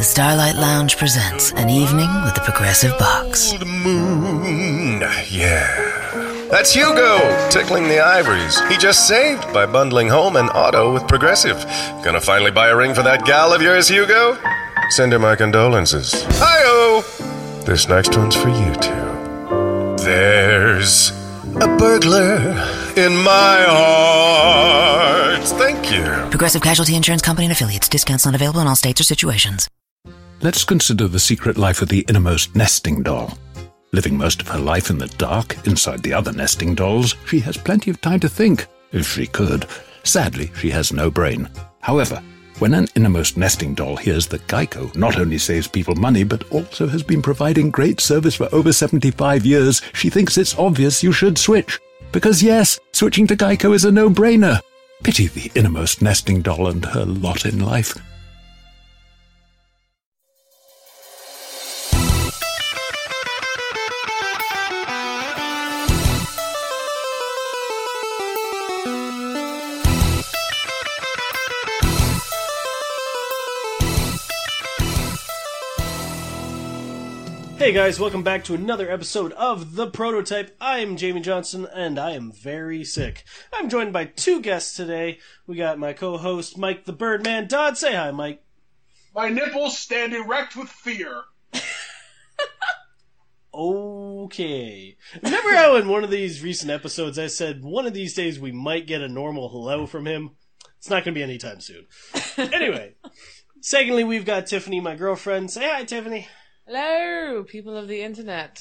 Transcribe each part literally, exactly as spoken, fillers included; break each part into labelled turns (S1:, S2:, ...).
S1: Starlight Lounge presents An Evening with the Progressive Box.
S2: Old moon, yeah. That's Hugo, tickling the ivories. He just saved by bundling home and auto with Progressive. Gonna finally buy a ring for that gal of yours, Hugo? Send her my condolences. Hi-oh! This next one's for you two. There's a burglar in my heart. Thank you.
S1: Progressive Casualty Insurance Company and Affiliates. Discounts not available in all states or situations.
S3: Let's consider the secret life of the innermost nesting doll. Living most of her life in the dark, inside the other nesting dolls, she has plenty of time to think, if she could. Sadly, she has no brain. However, when an innermost nesting doll hears that Geico not only saves people money, but also has been providing great service for over seventy-five years, she thinks it's obvious you should switch. Because yes, switching to Geico is a no-brainer. Pity the innermost nesting doll and her lot in life.
S4: Hey guys, welcome back to another episode of The Prototype. I'm Jamie Johnson, and I am very sick. I'm joined by two guests today. We got my co-host, Mike the Birdman. Dodd, say hi, Mike.
S5: My nipples stand erect with fear.
S4: Okay. Remember how in one of these recent episodes I said one of these days we might get a normal hello from him? It's not going to be anytime soon. Anyway, secondly, we've got Tiffany, my girlfriend. Say hi, Tiffany.
S6: Hello, people of the internet.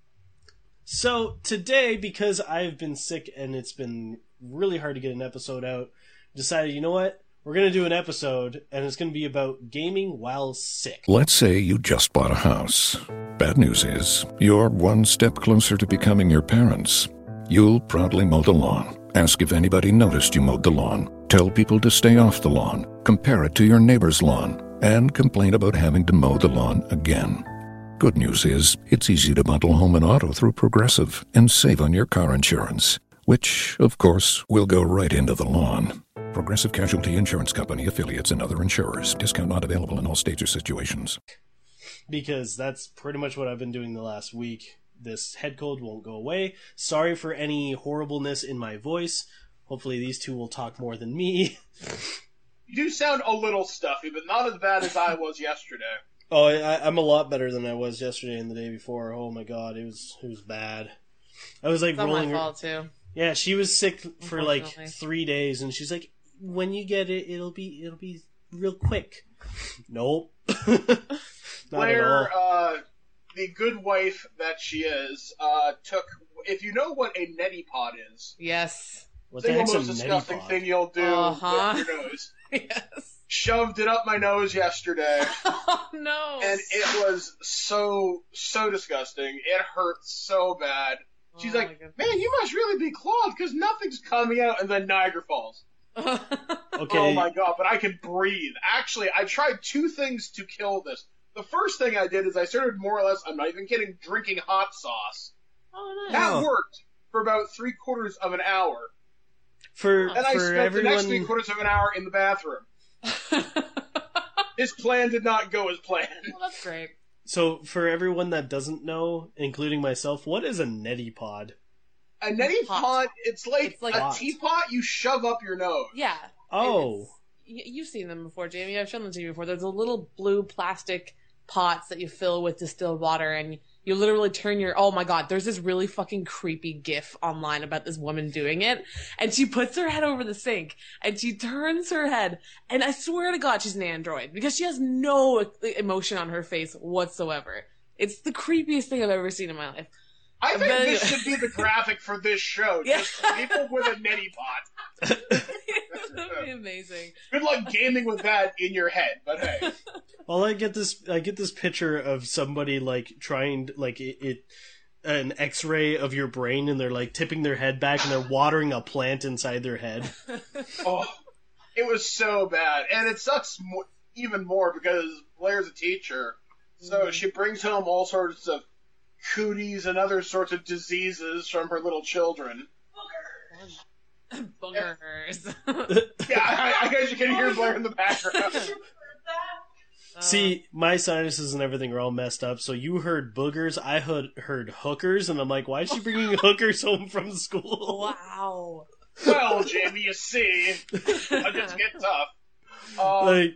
S4: So, today, because I've been sick and it's been really hard to get an episode out, decided, you know what? We're going to do an episode, and it's going to be about gaming while sick.
S7: Let's say you just bought a house. Bad news is, you're one step closer to becoming your parents. You'll proudly mow the lawn. Ask if anybody noticed you mowed the lawn. Tell people to stay off the lawn. Compare it to your neighbor's lawn. And complain about having to mow the lawn again. Good news is, it's easy to bundle home and auto through Progressive and save on your car insurance, which, of course, will go right into the lawn. Progressive Casualty Insurance Company, affiliates, and other insurers. Discount not available in all states or situations.
S4: Because that's pretty much what I've been doing the last week. This head cold won't go away. Sorry for any horribleness in my voice. Hopefully these two will talk more than me.
S5: You do sound a little stuffy, but not as bad as I was yesterday.
S4: Oh, I, I'm a lot better than I was yesterday and the day before. Oh my god, it was it was bad. I was like
S6: It's not
S4: rolling.
S6: my fault too.
S4: Yeah, she was sick for like three days, and she's like, "When you get it, it'll be it'll be real quick." Nope, not
S5: Blair,
S4: at all.
S5: uh, the good wife that she is, uh, took. If you know what a neti pot is,
S6: Yes.
S4: What
S5: the
S4: the heck's a
S5: most
S4: neti
S5: disgusting
S4: pod?
S5: thing you'll do
S6: Uh-huh.
S5: with your nose.
S6: Yes.
S5: Shoved it up my nose yesterday,
S6: Oh no.
S5: and it was so so disgusting. It hurt so bad. She's
S6: Oh,
S5: like,
S6: my goodness.
S5: "Man, you must really be clogged because nothing's coming out," and then Niagara Falls.
S4: Okay.
S5: Oh my god, but I can breathe. Actually, I tried two things to kill this. The first thing I did is I started more or less, I'm not even kidding, drinking hot sauce.
S6: Oh nice.
S5: That
S4: Oh.
S5: worked for about three quarters of an hour.
S4: For
S5: And I
S4: for
S5: spent the next three
S4: everyone,
S5: quarters of an hour in the bathroom. This plan did not go as planned.
S6: Well, that's great.
S4: so for everyone that doesn't know, including myself, what is a neti pod?
S5: A neti
S6: Pot.
S5: pot, it's like,
S6: It's like-
S5: a
S4: Pot.
S5: teapot you shove up your nose.
S6: Yeah.
S4: Oh.
S6: It's- y- You've seen them before, Jamie. I've shown them to you before. There's a little blue plastic pots that you fill with distilled water, and you literally turn your... Oh my god, there's this really fucking creepy gif online about this woman doing it, and she puts her head over the sink, and she turns her head, and I swear to god she's an android, because she has no emotion on her face whatsoever. It's the creepiest thing I've ever seen in my life.
S5: I think
S6: But-
S5: this should be the graphic for this show.
S6: Yeah.
S5: Just people with a neti pot.
S6: That'd be amazing.
S5: Good luck gaming with that in your head, but hey.
S4: Well, I get this. I get this picture of somebody like trying, to, like it, it, an X-ray of your brain, and they're like tipping their head back, and they're watering a plant inside their head.
S5: Oh, it was so bad. And it sucks mo- even more because Blair's a teacher. So
S6: Mhm.
S5: she brings home all sorts of cooties and other sorts of diseases from her little children.
S6: Boogers.
S5: Yeah, I, I guess you can hear Blair in the background.
S4: See, my sinuses and everything are all messed up, so you heard boogers, I heard, heard hookers, and I'm like, why is she bringing hookers home from school?
S6: Wow.
S5: Well, Jamie, you see, I just get tough. Um,
S4: Like,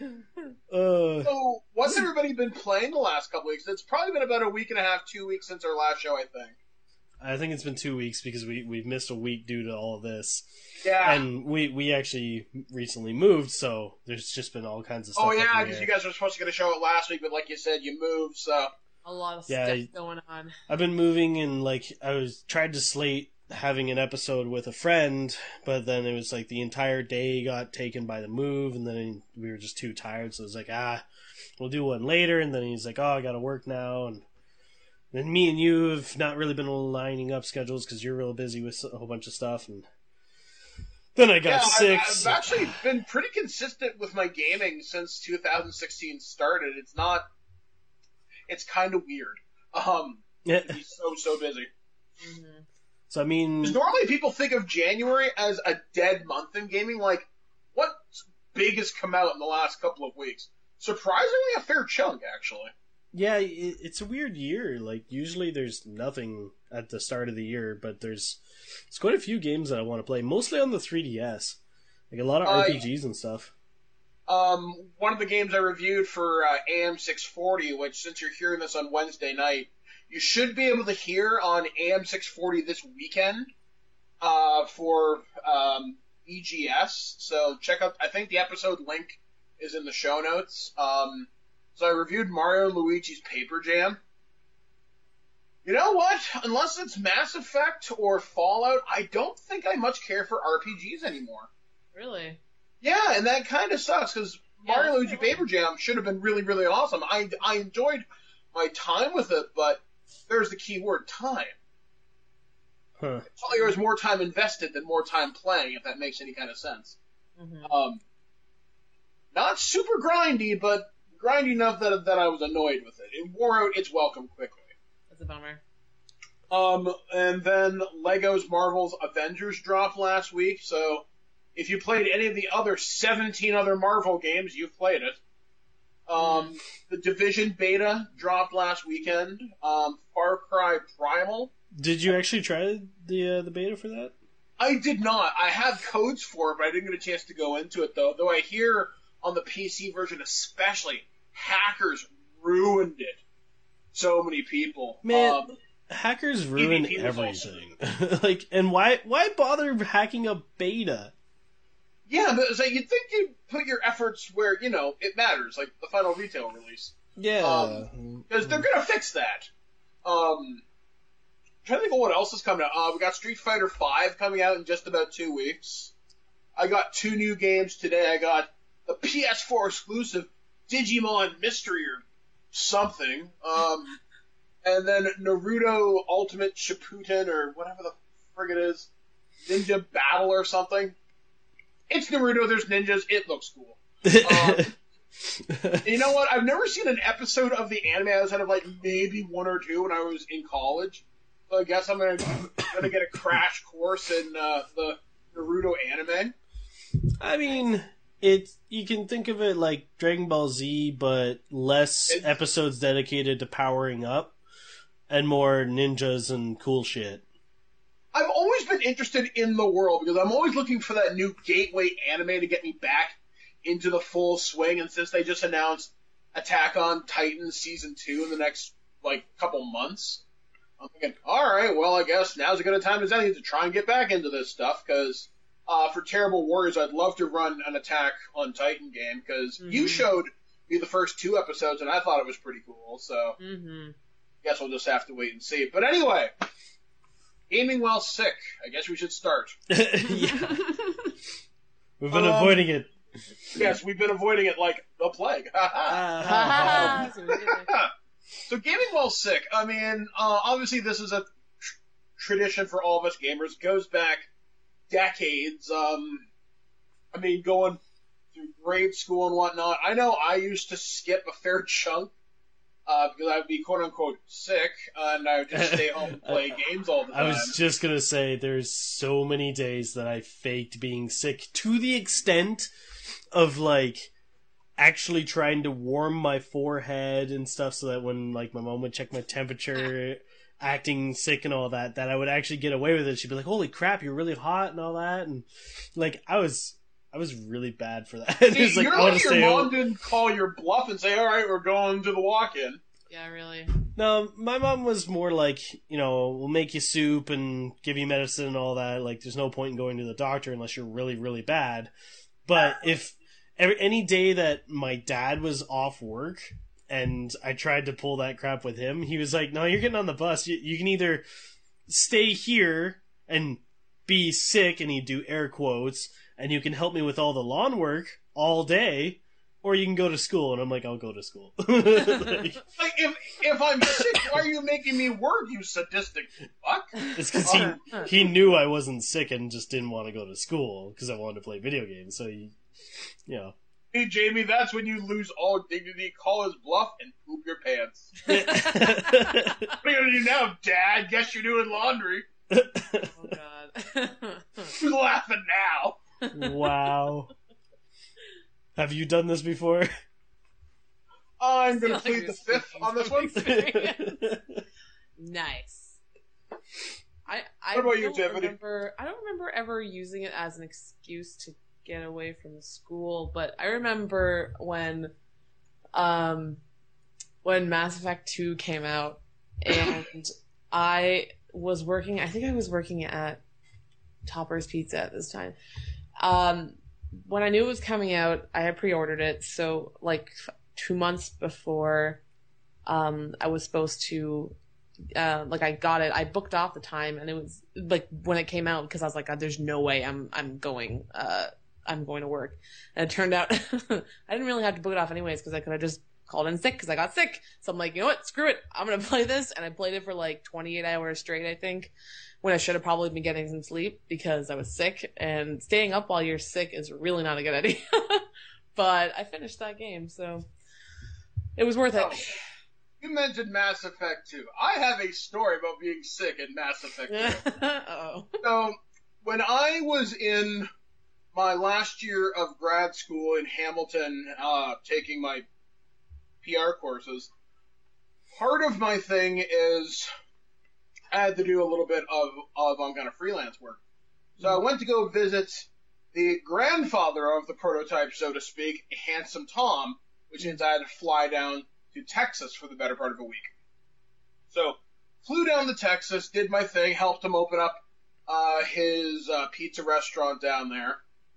S4: uh,
S5: so, what's everybody been playing the last couple weeks? It's probably been about a week and a half, two weeks since our last show, I think.
S4: I think it's been two weeks because we, we've missed a week due to all of this.
S5: Yeah.
S4: And we, we actually recently moved, so there's just been all kinds of stuff.
S5: Oh,
S4: up in
S5: yeah,
S4: the
S5: because
S4: air.
S5: you guys were supposed to get a show out last week, but like you said, you moved, so...
S6: A lot of
S4: Yeah,
S6: stuff
S4: I-
S6: going on.
S4: I've been moving and like I was tried to slate having an episode with a friend, but then it was like the entire day got taken by the move, and then we were just too tired, so it was like, ah, we'll do one later. And then he's like, oh, I gotta work now, and then me and you have not really been lining up schedules because you're real busy with a whole bunch of stuff, and then I got
S5: yeah,
S4: sick.
S5: I've, I've actually been pretty consistent with my gaming since two thousand sixteen started. It's not... It's kind of weird. Um,
S4: Yeah.
S5: to be so, so busy.
S6: Mm-hmm.
S4: So I mean,
S5: Because normally people think of January as a dead month in gaming. Like, what big has come out in the last couple of weeks? Surprisingly, a fair chunk, actually.
S4: yeah, it, it's a weird year. Like usually there's nothing at the start of the year, but there's there's quite a few games that I want to play, mostly on the three D S. Like a lot of
S5: Uh,
S4: R P Gs and stuff.
S5: Um, one of the games I reviewed for uh, A M six forty, which since you're hearing this on Wednesday night, you should be able to hear on A M six forty this weekend uh, for um, E G S. So check out, I think the episode link is in the show notes. Um, so I reviewed Mario and Luigi's Paper Jam. You know what? Unless it's Mass Effect or Fallout, I don't think I much care for R P Gs anymore.
S6: Really?
S5: Yeah, and that kind of sucks, because
S6: Yeah,
S5: Mario
S6: that's
S5: Luigi
S6: pretty
S5: Paper Jam should have been really, really awesome. I, I enjoyed my time with it, but there's the key word, time.
S4: Huh.
S5: It's like there was more time invested than more time playing, if that makes any kind of sense.
S6: Mm-hmm.
S5: Um, not super grindy, but grindy enough that, that I was annoyed with it. It wore out its welcome quickly.
S6: That's a bummer.
S5: Um, and then Lego's Marvel's Avengers dropped last week, so if you played any of the other seventeen other Marvel games, you've played it. Um, the Division beta dropped last weekend. Um, Far Cry Primal.
S4: Did you actually try the uh, the beta for that?
S5: I did not. I had codes for it, but I didn't get a chance to go into it, though. Though I hear on the P C version especially, hackers ruined it. So many people.
S4: Man,
S5: Um,
S4: hackers ruin
S5: P V P was also-
S4: everything. Like, and why why bother hacking a beta?
S5: yeah, but it's like, you'd think you'd put your efforts where, you know, it matters, like the final retail release.
S4: Yeah.
S5: Um, Because they're going to fix that. Um, I'm trying to think of what else is coming out. Uh, we got Street Fighter five coming out in just about two weeks. I got two new games today. I got the P S four exclusive Digimon Mystery or something. Um, and then Naruto Ultimate Shippuden or whatever the frig it is. Ninja Battle or something. It's Naruto, there's ninjas, it looks cool. Um, you know what? I've never seen an episode of the anime outside of like maybe one or two when I was in college. So I guess I'm gonna gonna get a crash course in uh, the Naruto anime.
S4: I mean, it's you can think of it like Dragon Ball Z, but less
S5: It's-
S4: episodes dedicated to powering up and more ninjas and cool shit.
S5: I've always been interested in the world because I'm always looking for that new gateway anime to get me back into the full swing. And since they just announced Attack on Titan season two in the next like couple months, I'm thinking, all right, well, I guess now's as good a time as any to try and get back into this stuff because uh, for Terrible Warriors, I'd love to run an Attack on Titan game because
S6: Mm-hmm.
S5: you showed me the first two episodes and I thought it was pretty cool. So
S6: Mm-hmm.
S5: guess we'll just have to wait and see. But anyway, gaming while sick. I guess we should start.
S4: Yeah. We've been
S5: Um,
S4: avoiding it.
S5: Yes, we've been avoiding it like the plague.
S4: Ah,
S6: So we did it.
S5: So gaming while sick. I mean, uh, obviously this is a tr- tradition for all of us gamers. It goes back decades. Um, I mean, going through grade school and whatnot. I know I used to skip a fair chunk uh, because I would be quote unquote sick, and I would just stay home and play games all the
S4: I
S5: time.
S4: was just gonna say, there's so many days that I faked being sick to the extent of like actually trying to warm my forehead and stuff so that when like my mom would check my temperature, acting sick and all that, that I would actually get away with it. She'd be like, "Holy crap, you're really hot," and all that, and like I was, I was really bad for that.
S5: See,
S4: It's like,
S5: you're
S4: I wanna
S5: like your
S4: stay
S5: mom
S4: home.
S5: didn't call your bluff and say, "All right, we're going to the walk-in."
S6: Yeah, really.
S4: No, my mom was more like, you know, we'll make you soup and give you medicine and all that. Like, there's no point in going to the doctor unless you're really, really bad. But if every, any day that my dad was off work and I tried to pull that crap with him, he was like, "No, you're getting on the bus. You, you can either stay here and be sick," and he'd do air quotes, "and you can help me with all the lawn work all day, or you can go to school." And I'm like, "I'll go to school." Like,
S5: Like, if if I'm sick, why are you making me work, you sadistic fuck?
S4: it's because he, he knew I wasn't sick and just didn't want to go to school because I wanted to play video games. So, he, you know.
S5: Hey, Jamie, that's when you lose all dignity, call his bluff, and poop your pants. What are you gonna do now, Dad? Guess you're doing laundry.
S6: Oh god.
S5: Who's laughing now?
S4: Wow. Have you done this before?
S5: I'm gonna
S6: Sounds like
S5: plead
S6: you're
S5: the fifth
S6: speaking
S5: on this
S6: from
S5: one.
S6: experience. Nice. I I
S5: What about you,
S6: don't
S5: Tiffany?
S6: remember. I don't remember ever using it as an excuse to get away from school, but I remember when, um, when Mass Effect two came out, and I was working. I think I was working at Topper's Pizza at this time. Um, when I knew it was coming out, I had pre-ordered it. So like two months before, um, I was supposed to. Uh, like I got it, I booked off the time, and it was like when it came out because I was like, God, "There's no way I'm I'm going uh I'm going to work." And it turned out I didn't really have to book it off anyways because I could have just called in sick because I got sick. So I'm like, you know what, screw it, I'm gonna play this, and I played it for like twenty-eight hours straight, I think, when I should have probably been getting some sleep because I was sick, and staying up while you're sick is really not a good idea. But I finished that game, so it was worth it.
S5: Oh. You mentioned Mass Effect two. I have a story about being sick in Mass Effect two.
S6: Uh-oh.
S5: So, when I was in my last year of grad school in Hamilton, uh, taking my P R courses, part of my thing is I had to do a little bit of, of um, kind of freelance work. So I went to go visit the grandfather of the prototype, so to speak, Handsome Tom, which means I had to fly down to Texas for the better part of a week. So, flew down to Texas, did my thing, helped him open up uh, his uh, pizza restaurant down there.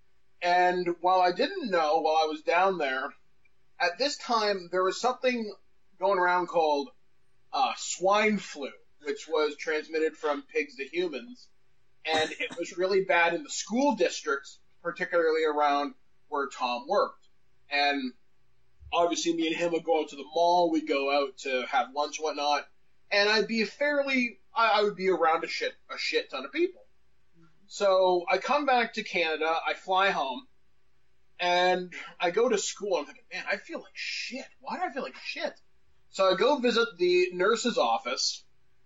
S5: And while I didn't know, while I was down there, at this time there was something going around called uh, swine flu, which was transmitted from pigs to humans. And it was really bad in the school districts, particularly around where Tom worked. And obviously, me and him would go out to the mall, we'd go out to have lunch and whatnot, and I'd be fairly, I, I would be around a shit, a shit ton of people. So, I come back to Canada, I fly home, and I go to school, I'm thinking, man, I feel like shit. Why do I feel like shit? So I go visit the nurse's office,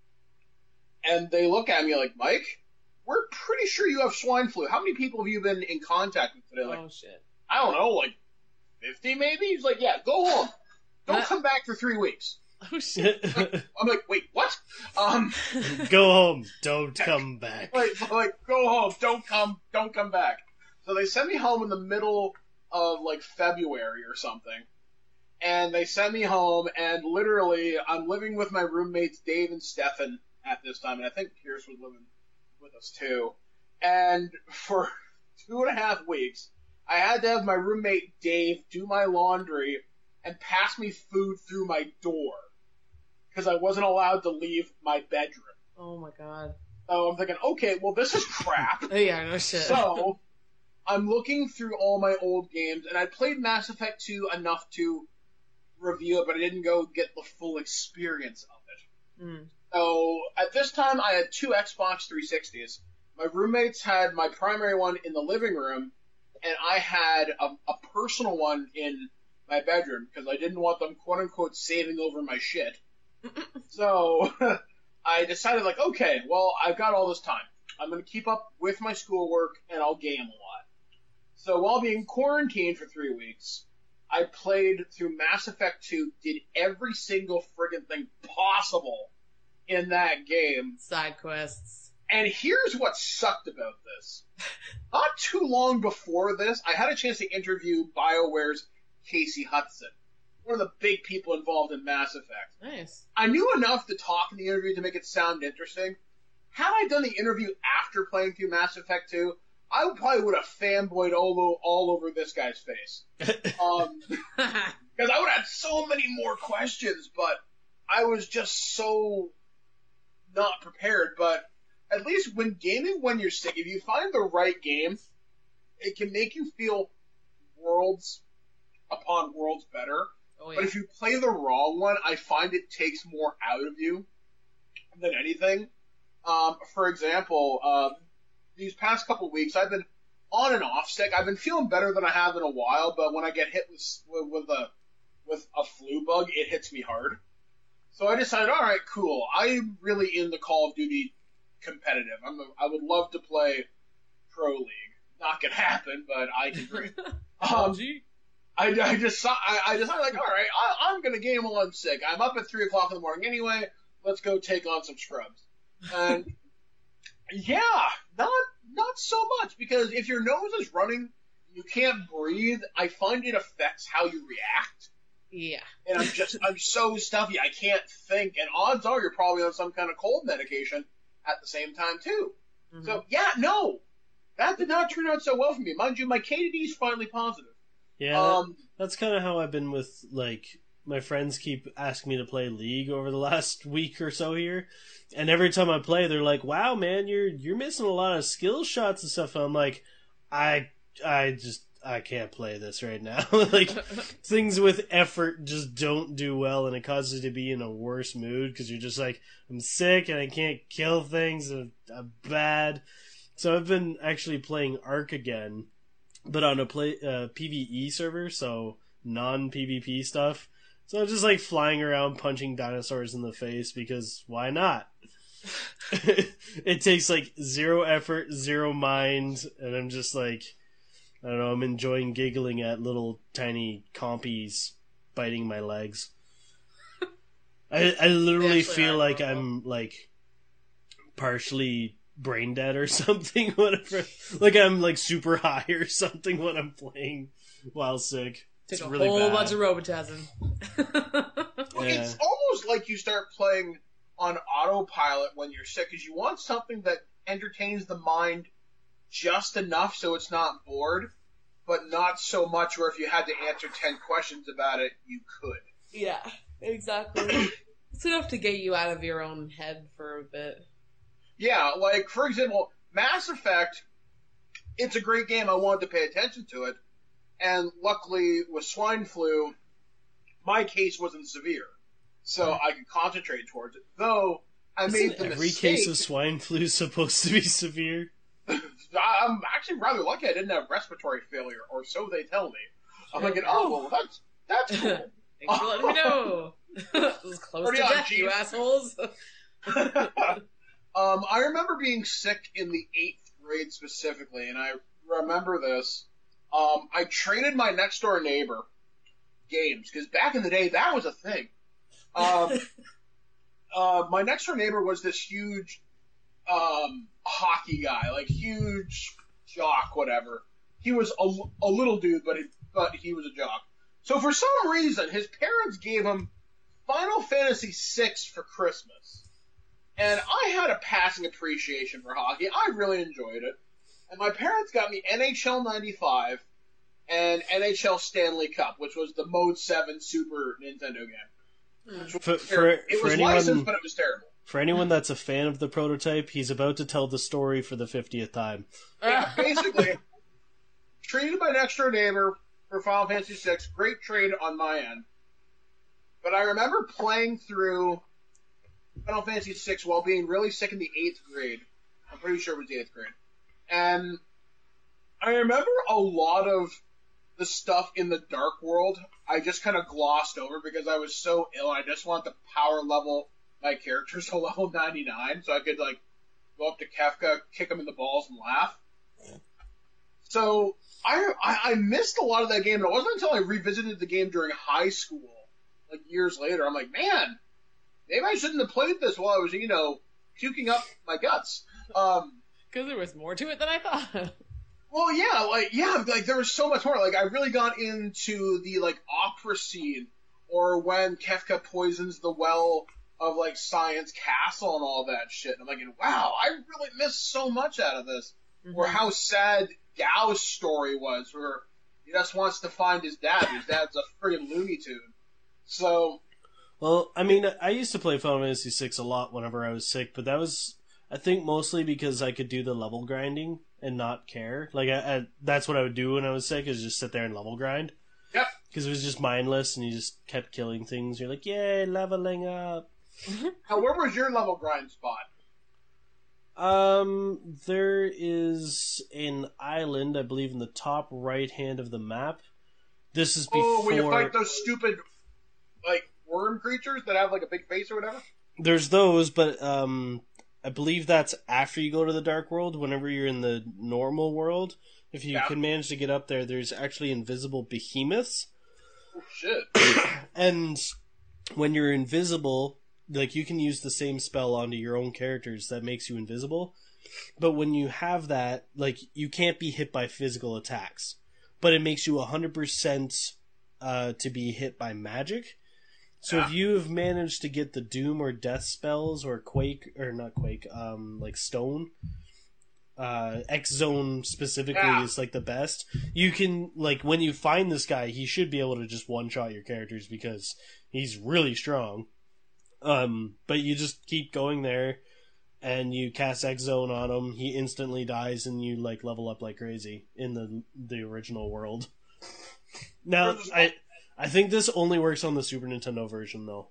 S5: and they look at me like, Mike, we're pretty sure you have swine flu. How many people have you been in contact with today? Like,
S6: Oh shit.
S5: I don't know, like fifty maybe? He's like, yeah, go home. Don't come back for three weeks.
S6: Oh shit.
S5: I'm like, wait, what? Um,
S4: Go home. Don't come back.
S5: like, like, go home. Don't come, don't come back. So they sent me home in the middle of like February or something. And they sent me home, and literally, I'm living with my roommates Dave and Stefan at this time, and I think Pierce was living with us too. And for two and a half weeks, I had to have my roommate Dave do my laundry and pass me food through my door because I wasn't allowed to leave my bedroom.
S6: Oh my god.
S5: So I'm thinking, okay, well, this is crap.
S6: Oh, yeah, no shit.
S5: So I'm looking through all my old games, and I played Mass Effect two enough to review it, but I didn't go get the full experience of it.
S6: Mm.
S5: So at this time, I had two Xbox three sixties. My roommates had my primary one in the living room, and I had a, a personal one in my bedroom because I didn't want them, quote unquote, saving over my shit. So I decided, like, okay, well, I've got all this time. I'm going to keep up with my schoolwork, and I'll game a lot. So while being quarantined for three weeks, I played through Mass Effect two, did every single friggin' thing possible in that game.
S6: Side quests.
S5: And here's what sucked about this. Not too long before this, I had a chance to interview BioWare's Casey Hudson, one of the big people involved in Mass Effect.
S6: Nice.
S5: I knew enough to talk in the interview to make it sound interesting. Had I done the interview after playing through Mass Effect two, I probably would have fanboyed all, o- all over this guy's face. Um, because I would have had so many more questions, but I was just so not prepared. But at least when gaming when you're sick, if you find the right game, it can make you feel worlds upon worlds better.
S6: Oh, yeah.
S5: But if you play the wrong one, I find it takes more out of you than anything. Um, for example, um, these past couple weeks, I've been on and off sick. I've been feeling better than I have in a while, but when I get hit with with a with a flu bug, it hits me hard. So I decided, all right, cool. I'm really into Call of Duty competitive. I'm a, I would love to play Pro League. Not gonna happen, but I can dream. um, I, I just I, I decided like, all right, I, I'm gonna game while I'm sick. I'm up at three o'clock in the morning anyway. Let's go take on some scrubs. And yeah, not not so much, because if your nose is running, you can't breathe. I find it affects how you react.
S6: Yeah.
S5: And I'm just I'm so stuffy, I can't think. And odds are you're probably on some kind of cold medication at the same time too. Mm-hmm. So yeah, no, that did not turn out so well for me. Mind you, my K D D is finally positive.
S4: Yeah,
S5: Um,
S4: that, that's kind of how I've been with, like, my friends keep asking me to play League over the last week or so here. And every time I play, they're like, wow, man, you're you're missing a lot of skill shots and stuff. And I'm like, I I just, I can't play this right now. Like, things with effort just don't do well, and it causes you to be in a worse mood because you're just like, I'm sick and I can't kill things and I'm bad. So I've been actually playing Ark again, but on a play uh, PvE server, so non-PvP stuff. So I'm just like flying around punching dinosaurs in the face because why not? It takes like zero effort, zero mind, and I'm just like, I don't know, I'm enjoying giggling at little tiny compies biting my legs. I I literally feel like I'm like partially brain dead or something, whatever. Like I'm like super high or something when I'm playing while sick.
S6: Took
S4: It's
S6: a
S4: really
S6: whole
S4: bad.
S6: bunch of Robitussin.
S5: Well,
S4: Yeah.
S5: it's almost like you start playing on autopilot when you're sick, because you want something that entertains the mind just enough so it's not bored, but not so much where if you had to answer ten questions about it, you could.
S6: Yeah, exactly. It's enough to get you out of your own head for a bit.
S5: Yeah, like, for example, Mass Effect, it's a great game. I wanted to pay attention to it. And luckily, with swine flu, my case wasn't severe. So I could concentrate towards it. Though, I made
S4: Isn't
S5: the
S4: every
S5: mistake...
S4: case of swine flu supposed to be severe?
S5: I'm actually rather lucky I didn't have respiratory failure, or so they tell me. I'm thinking, oh, well, that's, that's cool.
S6: Thanks for letting me know. It was close
S5: Pretty
S6: to
S5: on,
S6: death, you
S5: Chief.
S6: assholes.
S5: um, I remember being sick in the eighth grade specifically, and I remember this. Um, I traded my next door neighbor games, because back in the day, that was a thing. Um, uh, my next door neighbor was this huge um, hockey guy, like huge jock, whatever. He was a, a little dude, but he, but he was a jock. So for some reason, his parents gave him Final Fantasy six for Christmas. And I had a passing appreciation for hockey. I really enjoyed it. And my parents got me N H L ninety-five and N H L Stanley Cup, which was the Mode seven Super Nintendo game. Which was
S4: For- for-
S5: terrible. it
S4: for
S5: was
S4: anyone-
S5: licensed, but it was terrible.
S4: For anyone that's a fan of the prototype, he's about to tell the story for the fiftieth time.
S5: Yeah, basically, traded my next door neighbor for Final Fantasy six. Great trade on my end. But I remember playing through Final Fantasy six while being really sick in the eighth grade. I'm pretty sure it was the eighth grade. And I remember a lot of the stuff in the Dark World I just kind of glossed over because I was so ill. I just wanted to power level my characters to level ninety-nine so I could, like, go up to Kefka, kick him in the balls, and laugh. So I, I I missed a lot of that game, and it wasn't until I revisited the game during high school, like years later, I'm like, man, maybe I shouldn't have played this while I was, you know, puking up my guts. Um,
S6: Because there was more to it than I thought.
S5: well, yeah, like yeah, like there was so much more. Like I really got into the like opera scene, or when Kefka poisons the well of like Science Castle and all that shit. And I'm like, wow, I really missed so much out of this. Mm-hmm. Or how sad Gao's story was, where he just wants to find his dad. His dad's a friggin' Looney Tune. So,
S4: well, I mean, I used to play Final Fantasy six a lot whenever I was sick, but that was, I think, mostly because I could do the level grinding and not care. Like, I, I, that's what I would do when I was sick, is just sit there and level grind.
S5: Yep.
S4: Because it was just mindless, and you just kept killing things. You're like, yay, leveling up.
S5: Now, where was your level grind spot?
S4: Um, there is an island, I believe, in the top right hand of the map. This is before.
S5: Oh, when you fight those stupid, like, worm creatures that have, like, a big face or whatever?
S4: There's those, but, um, I believe that's after you go to the Dark World. Whenever you're in the normal world, if you
S5: yeah.
S4: can manage to get up there, there's actually invisible behemoths.
S5: Oh, shit.
S4: And when you're invisible, like, you can use the same spell onto your own characters that makes you invisible. But when you have that, like, you can't be hit by physical attacks. But it makes you one hundred percent uh, to be hit by magic. So
S5: yeah.
S4: if you have managed to get the Doom or Death spells, or Quake, or not Quake, um, like Stone, uh, X-Zone specifically
S5: yeah.
S4: is, like, the best. You can, like, when you find this guy, he should be able to just one-shot your characters because he's really strong. Um, but you just keep going there, and you cast X-Zone on him, he instantly dies, and you, like, level up like crazy in the the original world. Now, I I think this only works on the Super Nintendo version, though.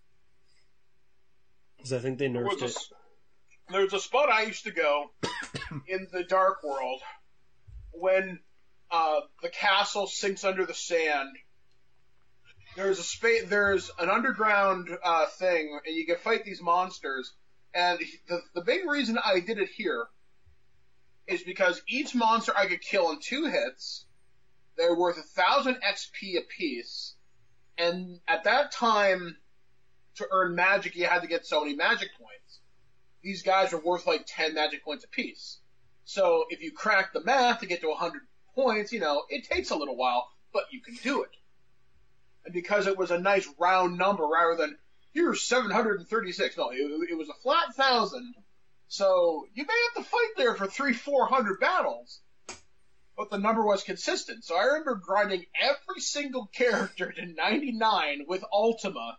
S4: Because I think they nerfed
S5: there
S4: it.
S5: A, there's a spot I used to go in the Dark World when uh, the castle sinks under the sand. There's a space. There's an underground uh, thing, and you can fight these monsters. And the the big reason I did it here is because each monster I could kill in two hits. They're worth a thousand X P apiece, and at that time, to earn magic, you had to get so many magic points. These guys are worth like ten magic points apiece. So if you crack the math to get to a hundred points, you know it takes a little while, but you can do it. And because it was a nice round number rather than, here's seven hundred thirty-six. No, it, it was a flat thousand. So you may have to fight there for three, four hundred battles. But the number was consistent. So I remember grinding every single character to ninety-nine with Ultima.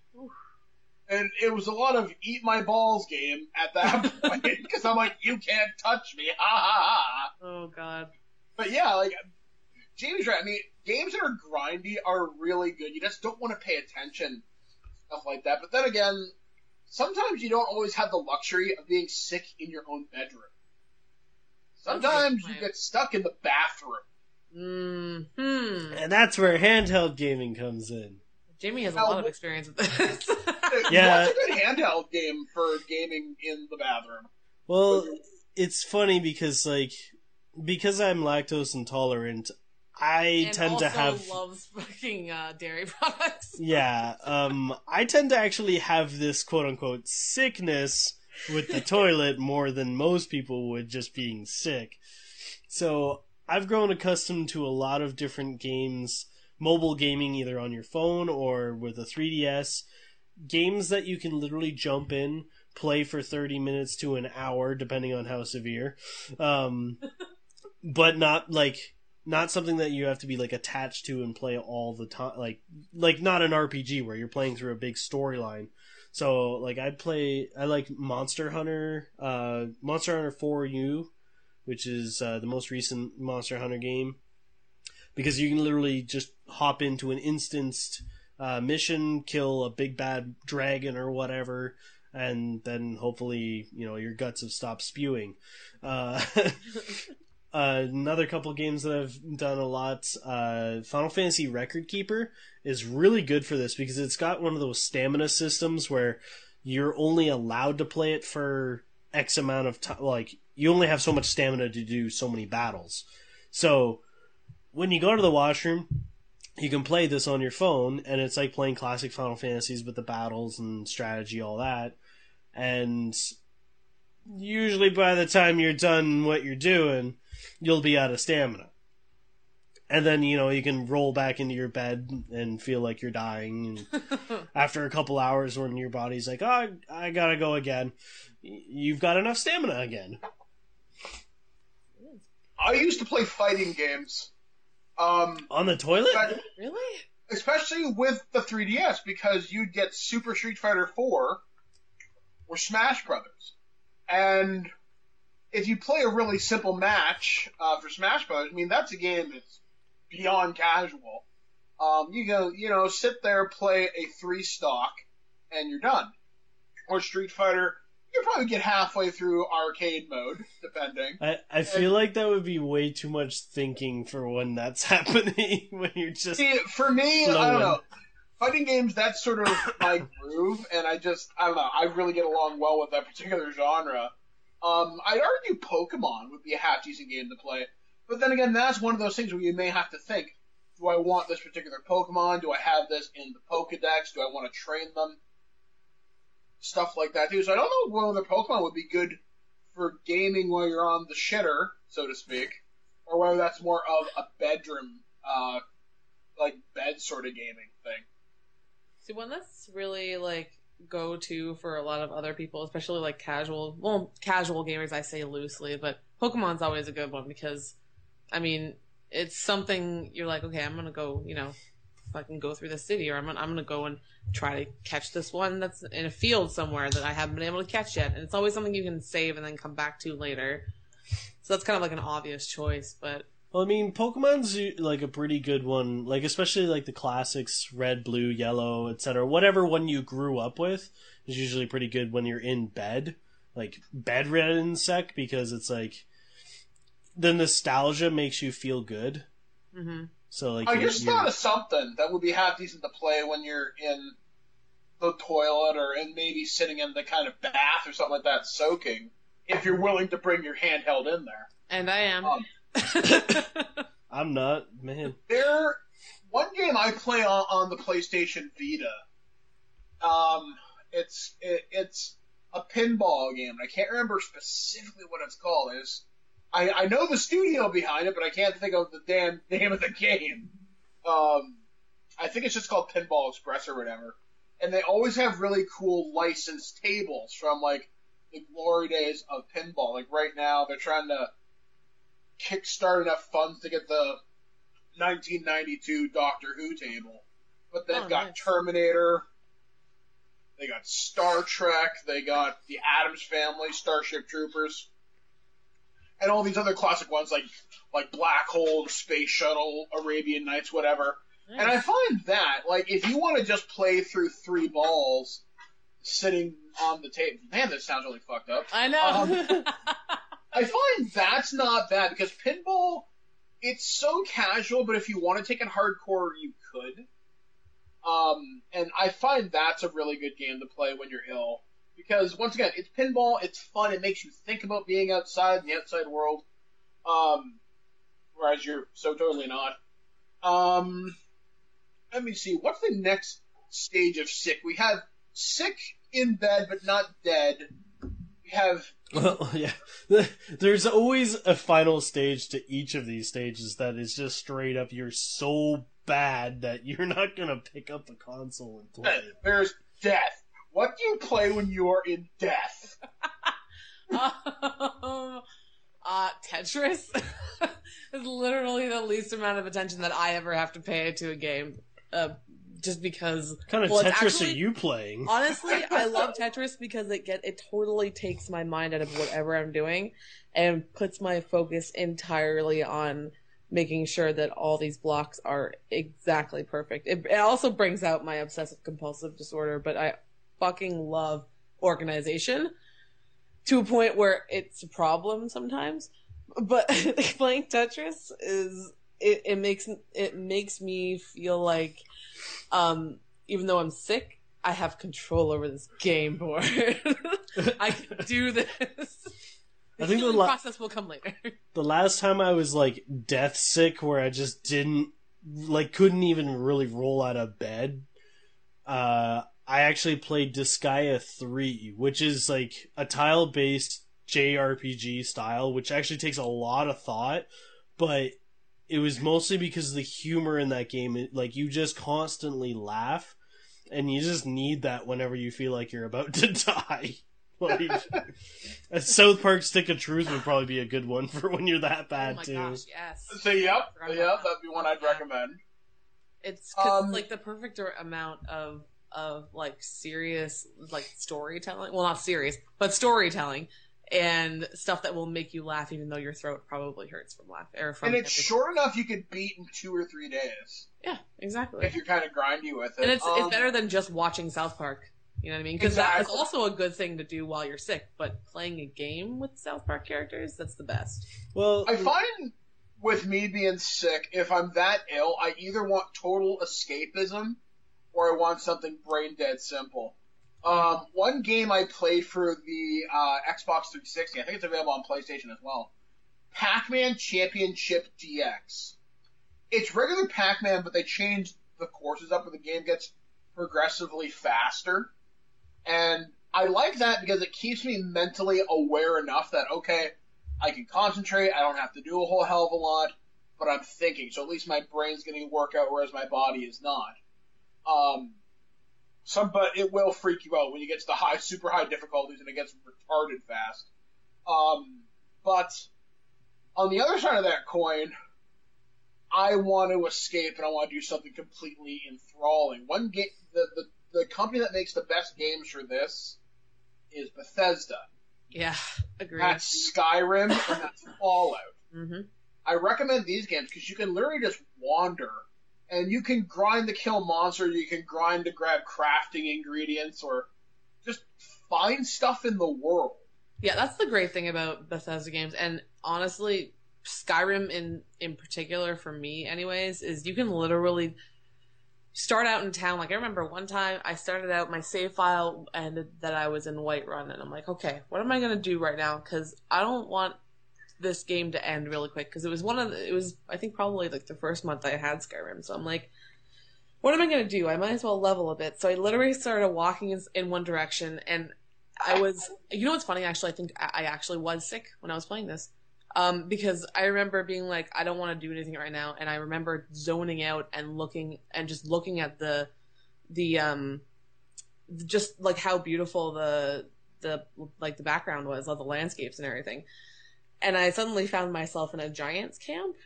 S5: And it was a lot of eat my balls game at that point. Because I'm like, you can't touch me. Ha ha ha.
S6: Oh, God.
S5: But yeah, like, Jamie's right. I mean, games that are grindy are really good. You just don't want to pay attention, stuff like that. But then again, sometimes you don't always have the luxury of being sick in your own bedroom. Sometimes you get stuck in the bathroom.
S6: Mm-hmm.
S4: And that's where handheld gaming comes in.
S6: Jamie has a
S5: Now,
S6: lot of experience with this.
S4: Yeah.
S5: What's a good handheld game for gaming in the bathroom?
S4: Well, it's funny because, like, because I'm lactose intolerant, I
S6: and
S4: tend
S6: also
S4: to have
S6: loves fucking uh, dairy products.
S4: yeah, um, I tend to actually have this quote unquote sickness with the toilet more than most people would just being sick. So I've grown accustomed to a lot of different games, mobile gaming either on your phone or with a three D S, games that you can literally jump in, play for thirty minutes to an hour, depending on how severe, um, but not like not something that you have to be like attached to and play all the time, like like not an R P G where you're playing through a big storyline. So like I play, I like Monster Hunter, uh, Monster Hunter four U, which is uh, the most recent Monster Hunter game, because you can literally just hop into an instanced uh, mission, kill a big bad dragon or whatever, and then hopefully, you know, your guts have stopped spewing. Uh, uh, another couple games that I've done a lot, uh, Final Fantasy Record Keeper is really good for this because it's got one of those stamina systems where you're only allowed to play it for X amount of time. Like, you only have so much stamina to do so many battles. So when you go to the washroom, you can play this on your phone, and it's like playing classic Final Fantasies with the battles and strategy, all that. And usually by the time you're done what you're doing, you'll be out of stamina. And then, you know, you can roll back into your bed and feel like you're dying. And after a couple hours when your body's like, oh, I gotta go again, you've got enough stamina again.
S5: I used to play fighting games. Um,
S4: On the toilet?
S5: but-
S6: Really?
S5: especially with the three D S, because you'd get Super Street Fighter four or Smash Brothers. And if you play a really simple match uh, for Smash Brothers, I mean, that's a game that's beyond casual. Um, you go, you know, sit there, play a three stock, and you're done. Or Street Fighter, you probably get halfway through arcade mode, depending.
S4: I, I feel like that would be way too much thinking for when that's happening, when you're just...
S5: See, for me, I
S4: flowing.
S5: don't know. Fighting games, that's sort of my groove, and I just, I don't know, I really get along well with that particular genre. Um, I'd argue Pokemon would be a half decent game to play. But then again, that's one of those things where you may have to think, do I want this particular Pokemon? Do I have this in the Pokedex? Do I want to train them? Stuff like that, too. So I don't know whether Pokemon would be good for gaming while you're on the shitter, so to speak, or whether that's more of a bedroom, uh, like, bed sort of gaming thing.
S6: See, one that's really, like, go-to for a lot of other people, especially, like, casual, well, casual gamers, I say loosely, but Pokemon's always a good one because, I mean, it's something you're like, okay, I'm gonna go, you know, fucking go through the city, or I'm gonna, I'm gonna go and try to catch this one that's in a field somewhere that I haven't been able to catch yet, and it's always something you can save and then come back to later. So that's kind of like an obvious choice, but...
S4: Well, I mean, Pokemon's like a pretty good one, like especially like the classics, red, blue, yellow, et cetera. Whatever one you grew up with is usually pretty good when you're in bed, like bedridden sec, because it's like the nostalgia makes you feel good.
S6: Mm-hmm.
S4: So like,
S5: I
S4: you're-
S5: just
S4: you're-
S5: thought of something that would be half decent to play when you're in the toilet or in maybe sitting in the kind of bath or something like that, soaking, if you're willing to bring your handheld in there.
S6: And I am.
S5: Um,
S4: I'm not, man.
S5: There, one game I play on, on the PlayStation Vita. Um, it's it, it's a pinball game. I can't remember specifically what it's called. It's, I I know the studio behind it, but I can't think of the damn name of the game. Um, I think it's just called Pinball Express or whatever. And they always have really cool licensed tables from like the glory days of pinball. Like right now, they're trying to kickstart enough funds to get the nineteen ninety-two Doctor Who table. But they've
S6: Oh,
S5: got
S6: nice.
S5: Terminator, they got Star Trek, they got the Addams Family, Starship Troopers, and all these other classic ones like like Black Hole, Space Shuttle, Arabian Nights, whatever. And I find that, like, if you want to just play through three balls sitting on the table, man, that sounds really fucked up.
S6: I know.
S5: I find that's not bad because pinball, it's so casual, but if you want to take it hardcore, you could. Um, and I find that's a really good game to play when you're ill. Because, once again, it's pinball, it's fun, it makes you think about being outside in the outside world. Um, whereas you're so totally not. Um, let me see, what's the next stage of sick? We have sick in bed, but not dead. We have...
S4: Well, yeah. There's always a final stage to each of these stages that is just straight up you're so bad that you're not gonna pick up the console and play.
S5: There's death. What do you play when you are in death?
S6: um, uh, Tetris is literally the least amount of attention that I ever have to pay to a game. Uh, just because.
S4: What kind of
S6: well, it's
S4: Tetris
S6: actually-
S4: are you playing?
S6: Honestly, I love Tetris because it get it totally takes my mind out of whatever I'm doing and puts my focus entirely on making sure that all these blocks are exactly perfect. It, it also brings out my obsessive compulsive disorder, but I fucking love organization to a point where it's a problem sometimes. But playing Tetris is it, it makes it makes me feel like um even though I'm sick, I have control over this game board. I can do this. The
S4: I think the
S6: healing
S4: la-
S6: process will come later.
S4: the last time I was like death sick, where I just didn't like couldn't even really roll out of bed. Uh, I actually played Disgaea three, which is like a tile-based J R P G style, which actually takes a lot of thought, but it was mostly because of the humor in that game. It, like, you just constantly laugh, and you just need that whenever you feel like you're about to die. Like, a South Park Stick of Truth would probably be a good one for when you're that bad,
S6: oh my
S4: too.
S6: gosh, yes.
S5: So, yep,
S6: Forgot about
S5: yep,
S6: that.
S5: that'd be one I'd recommend.
S6: It's 'cause
S5: Um,
S6: it's like the perfect amount of of like serious like storytelling. Well, not serious, but storytelling and stuff that will make you laugh, even though your throat probably hurts from laugh or from.
S5: And it's
S6: everything.
S5: short enough you could beat in two or three days
S6: Yeah, exactly.
S5: if you're kind of grindy with it.
S6: And it's
S5: Um,
S6: it's better than just watching South Park. You know what I mean? Because that's
S5: Exactly.
S6: also a good thing to do while you're sick. But playing a game with South Park characters, that's the best.
S4: Well,
S5: I find with me being sick, if I'm that ill, I either want total escapism or I want something brain dead simple. Um, one game I played for the uh, Xbox three sixty, I think it's available on PlayStation as well, Pac-Man Championship D X. It's regular Pac-Man, but they changed the courses up where the game gets progressively faster. And I like that because it keeps me mentally aware enough that, okay, I can concentrate, I don't have to do a whole hell of a lot, but I'm thinking, so at least my brain's getting a workout, whereas my body is not. Um, some, but it will freak you out when you get to the high, super high difficulties and it gets retarded fast. Um, but on the other side of that coin, I want to escape and I want to do something completely enthralling. One game, the, the the company that makes the best games for this is Bethesda.
S6: Yeah, agreed.
S5: That's Skyrim and that's Fallout.
S6: Mm-hmm.
S5: I recommend these games because you can literally just wander and you can grind to kill monsters, you can grind to grab crafting ingredients, or just find stuff in the world.
S6: Yeah, that's the great thing about Bethesda games, and honestly, Skyrim in in particular for me, anyways, is you can literally start out in town. Like I remember one time I started out, my save file ended that I was in Whiterun, and I'm like, okay, what am I gonna do right now? Because I don't want this game to end really quick. Because it was one of the, it was I think probably like the first month I had Skyrim, so I'm like, what am I gonna do? I might as well level a bit. So I literally started walking in, in one direction, and I was, you know what's funny? Actually, I think I actually was sick when I was playing this. Um, because I remember being like, I don't want to do anything right now, and I remember zoning out and looking and just looking at the, the um, just like how beautiful the the like the background was, all the landscapes and everything, and I suddenly found myself in a giant's camp,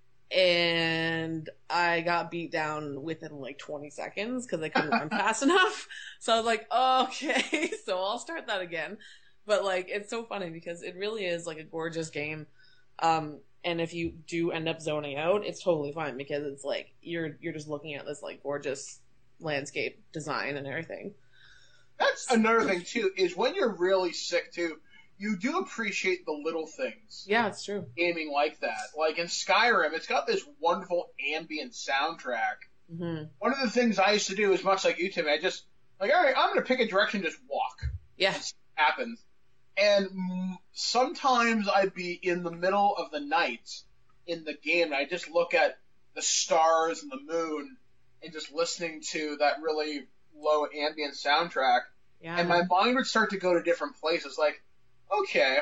S6: and I got beat down within like twenty seconds because I couldn't run fast enough. So I was like, okay, so I'll start that again. But like, it's so funny because it really is like a gorgeous game. Um, and if you do end up zoning out, it's totally fine because it's like you're you're just looking at this like gorgeous landscape design and everything.
S5: That's another thing too, is when you're really sick too, you do appreciate the little things.
S6: Yeah, it's true.
S5: Gaming like that. Like in Skyrim, it's got this wonderful ambient soundtrack.
S6: Mm-hmm.
S5: One of the things I used to do is much like you, Timmy, I just, like, all right, I'm going to pick a direction, just walk.
S6: Yeah.
S5: It happens. And mm, sometimes I'd be in the middle of the night in the game, and I just look at the stars and the moon and just listening to that really low ambient soundtrack,
S6: Yeah.
S5: and my mind would start to go to different places. Like, okay,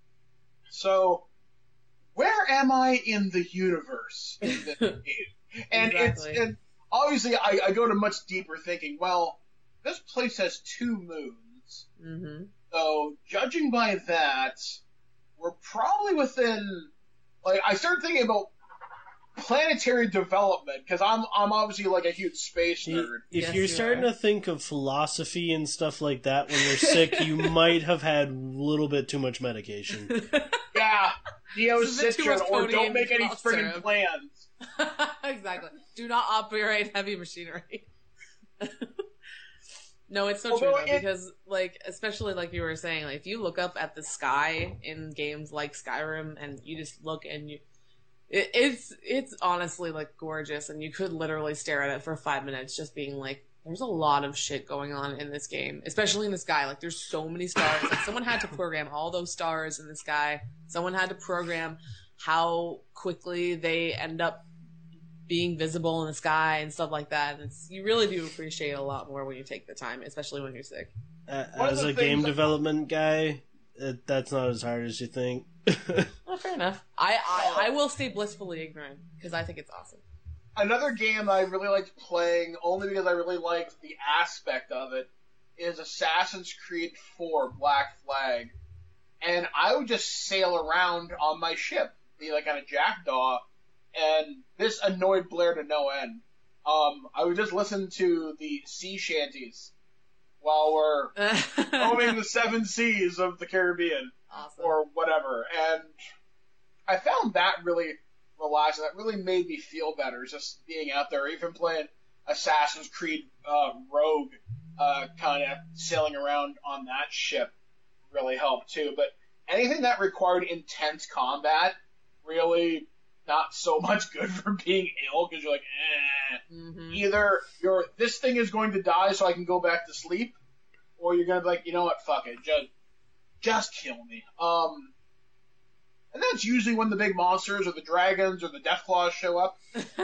S5: so where am I in the universe in this game? And
S6: Exactly.
S5: it's and obviously I, I go to much deeper thinking. Well, this place has two moons.
S6: Mm-hmm.
S5: So, judging by that, we're probably within, like, I started thinking about planetary development, because I'm, I'm obviously, like, a huge space nerd.
S4: If
S6: Yes,
S4: you're
S6: you
S4: starting
S6: are.
S4: to think of philosophy and stuff like that when you're sick, you might have had a little bit too much medication.
S5: Yeah,
S6: This is a bit too
S5: Neocitrin,
S6: much
S5: or
S6: codeine
S5: don't make any
S6: cough
S5: friggin'
S6: syrup.
S5: plans.
S6: Exactly. Do not operate heavy machinery. No, it's so
S5: Although
S6: true though,
S5: it-
S6: because like, especially like you were saying, like if you look up at the sky in games like Skyrim and you just look and you, it, it's it's honestly like gorgeous, and you could literally stare at it for five minutes just being like there's a lot of shit going on in this game, especially in the sky. Like, there's so many stars. Like, someone had to program all those stars in the sky. Someone had to program how quickly they end up being visible in the sky and stuff like that. And it's, you really do appreciate it a lot more when you take the time, especially when you're sick.
S4: Uh, as a game development guy, it, that's not as hard as you think.
S6: Well, fair enough. I, I, I will stay blissfully ignorant because I think it's awesome.
S5: Another game I really liked playing, only because I really liked the aspect of it, is Assassin's Creed four Black Flag. And I would just sail around on my ship, be like on a jackdaw, and this annoyed Blair to no end. Um, I would just listen to the sea shanties while we're roaming the seven seas of the Caribbean.
S6: Awesome.
S5: Or whatever. And I found that really relaxing. That really made me feel better, just being out there, even playing Assassin's Creed uh, Rogue, uh, kind of sailing around on that ship really helped too. But anything that required intense combat, really not so much good for being ill, because you're like, eh.
S6: Mm-hmm.
S5: Either you're, this thing is going to die so I can go back to sleep, or you're going to be like, you know what, fuck it, just, just kill me. Um... And that's usually when the big monsters or the dragons or the Deathclaws show up.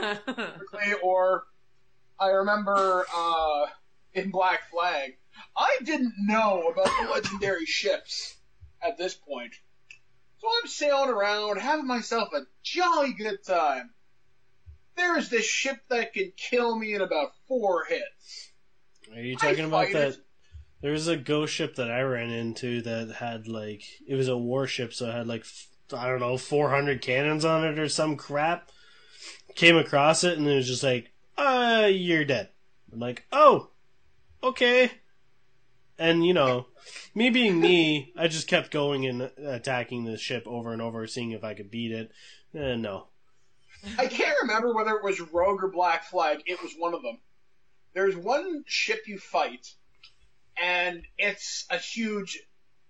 S5: Or I remember uh, in Black Flag, I didn't know about the legendary ships at this point. So I'm sailing around, having myself a jolly good time. There's this ship that can kill me in about four hits.
S4: Are you talking
S5: I
S4: about
S5: fight
S4: that?
S5: it.
S4: There was a ghost ship that I ran into that had, like, it was a warship, so it had, like, I don't know, four hundred cannons on it or some crap. Came across it, and it was just like, uh, you're dead. I'm like, oh, okay. And, you know, me being me, I just kept going and attacking the ship over and over, seeing if I could beat it. Eh, no.
S5: I can't remember whether it was Rogue or Black Flag. It was one of them. There's one ship you fight, and it's a huge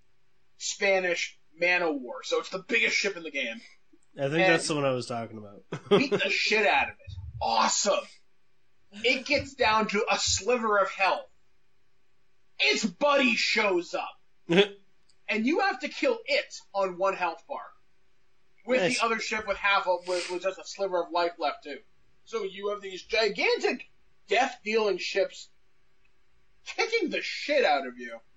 S5: Spanish man o' war, so it's the biggest ship in the game.
S4: I think
S5: and
S4: that's the one I was talking about.
S5: beat the shit out of it. Awesome. It gets down to a sliver of health. Its buddy shows up. And you have to kill it on one health bar. With
S4: Nice.
S5: the other ship with half of, with, with just a sliver of life left too. So you have these gigantic death-dealing ships kicking the shit out of you.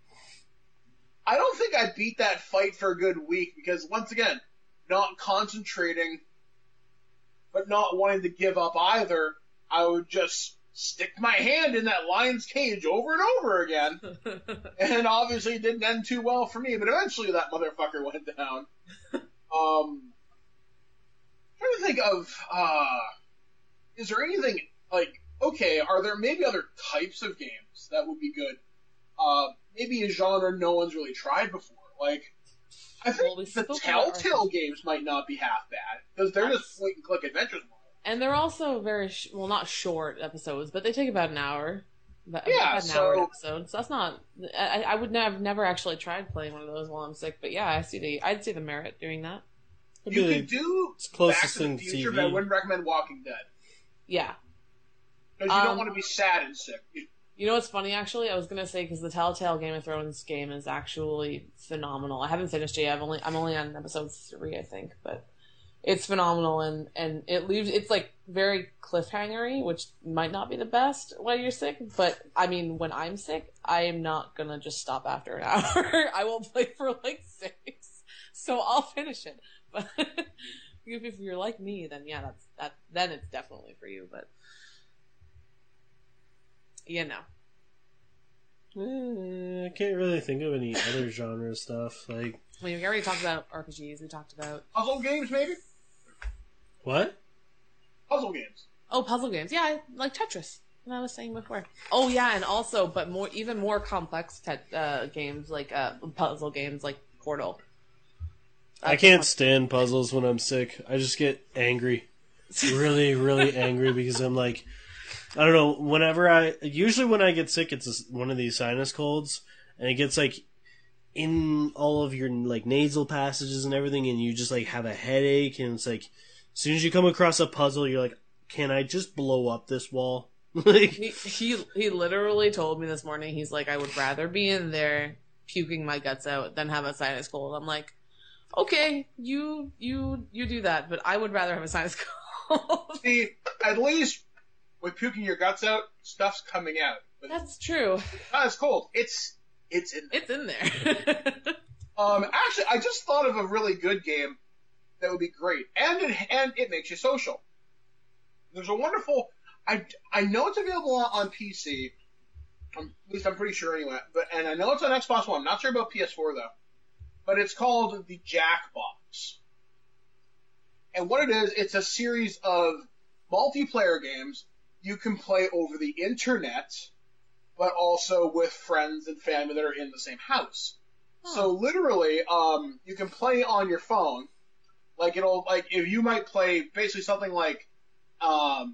S5: I don't think I beat that fight for a good week because, once again, not concentrating, but not wanting to give up either, I would just stick my hand in that lion's cage over and over again. And obviously it didn't end too well for me, but eventually that motherfucker went down. Um, trying to think of, uh, is there anything, like, okay, are there maybe other types of games that would be good? Uh, maybe a genre no one's really tried before. Like, I think
S6: Well, we
S5: the
S6: spoke about
S5: Telltale
S6: R P G.
S5: games might not be half bad, because they're just point-and-click adventures.
S6: And they're also very, sh- well, not short episodes, but they take about an hour. But
S5: Yeah,
S6: about an
S5: so-
S6: hour episode, so that's not. I, I would have never actually tried playing one of those while I'm sick, but yeah, I see the. I'd see the merit doing that.
S5: You
S4: Really,
S5: could do
S4: it's closest
S5: Back to the
S4: thing to
S5: Future,
S4: T V.
S5: but I wouldn't recommend Walking Dead.
S6: Yeah.
S5: Because you
S6: Um,
S5: don't want to be sad and sick. You-
S6: You know what's funny, actually? I was gonna say because the Telltale Game of Thrones game is actually phenomenal. I haven't finished it yet. I've only I'm only on episode three, I think, but it's phenomenal, and and it leaves it's like very cliffhangery, which might not be the best when you're sick. But I mean, when I'm sick, I am not gonna just stop after an hour. I will play for like six, so I'll finish it. But if, if you're like me, then yeah, that's that. Then it's definitely for you. But you know.
S4: Eh, I can't really think of any other genre stuff. Like,
S6: I mean, we already talked about R P Gs. We talked about
S5: Puzzle games, maybe?
S4: what?
S5: Puzzle games.
S6: oh, puzzle games. Yeah, I- like Tetris. What I was saying before. Oh yeah, and also, but more, even more complex te- uh, games like uh, puzzle games like Portal.
S4: I can't stand puzzles when I'm sick. I just get angry. Really, really angry because I'm like, I don't know, whenever I, usually when I get sick, it's a, one of these sinus colds, and it gets like in all of your like nasal passages and everything, and you just like have a headache, and it's like, as soon as you come across a puzzle, you're like, can I just blow up this wall? Like,
S6: He, he he literally told me this morning, he's like, I would rather be in there puking my guts out than have a sinus cold. I'm like, okay, you you you do that, but I would rather have a sinus cold.
S5: See, at least with puking your guts out, stuff's coming out. But
S6: That's true.
S5: not as cold. It's it's in there.
S6: It's in there.
S5: Um, actually, I just thought of a really good game that would be great, and it and it makes you social. There's a wonderful. I, I know it's available on, on P C. Um, at least I'm pretty sure anyway. But and I know it's on Xbox One. I'm not sure about P S four though. But it's called the Jackbox. And what it is, it's a series of multiplayer games you can play over the internet, but also with friends and family that are in the same house. Huh. So literally, um, you can play on your phone. Like it'll like if you might play basically something like um.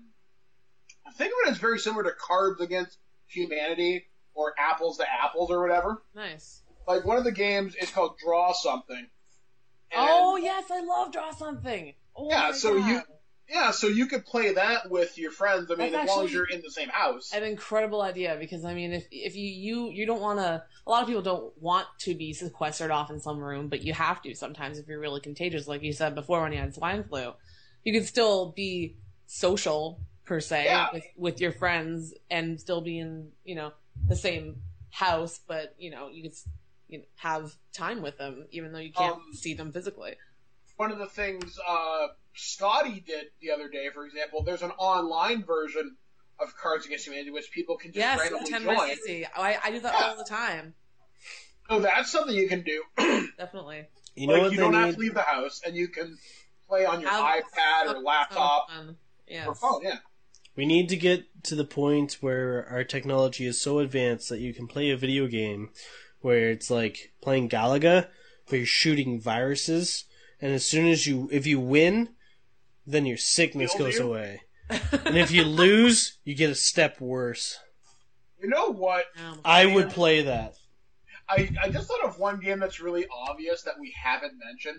S5: I think of it as very similar to Cards Against Humanity or Apples to Apples or whatever.
S6: Nice.
S5: Like, one of the games is called Draw Something. And,
S6: oh, yes, I love Draw Something. Oh,
S5: yeah,
S6: my
S5: so
S6: God.
S5: you yeah, so you could play that with your friends, I mean,
S6: That's
S5: as long as
S6: actually
S5: you're in the same house.
S6: An incredible idea, because, I mean, if if you, you, you don't want to... A lot of people don't want to be sequestered off in some room, but you have to sometimes if you're really contagious. Like you said before when you had swine flu. You can still be social... per se,
S5: yeah.
S6: with, with your friends and still be in, you know, the same house, but, you know, you could you know, have time with them, even though you can't
S5: um,
S6: see them physically.
S5: One of the things uh, Scotty did the other day, for example, there's an online version of Cards Against Humanity, which people can just
S6: yes,
S5: randomly
S6: ten
S5: join.
S6: by sixty. I, I do that
S5: yeah.
S6: all the time.
S5: So that's something you can do.
S6: Definitely.
S4: you know
S5: like,
S4: what
S5: you
S4: they
S5: don't
S4: need?
S5: have to leave the house, and you can play on your
S6: Have
S5: iPad
S6: so-
S5: or laptop
S6: so fun. Yes.
S5: or phone, yeah.
S4: We need to get to the point where our technology is so advanced that you can play a video game where it's like playing Galaga, where you're shooting viruses, and as soon as you, if you win, then your sickness
S5: Kill
S4: goes
S5: you.
S4: away. And if you lose, you get a step worse.
S5: You know what?
S6: Um,
S4: I would play that.
S5: I, I just thought of one game that's really obvious that we haven't mentioned.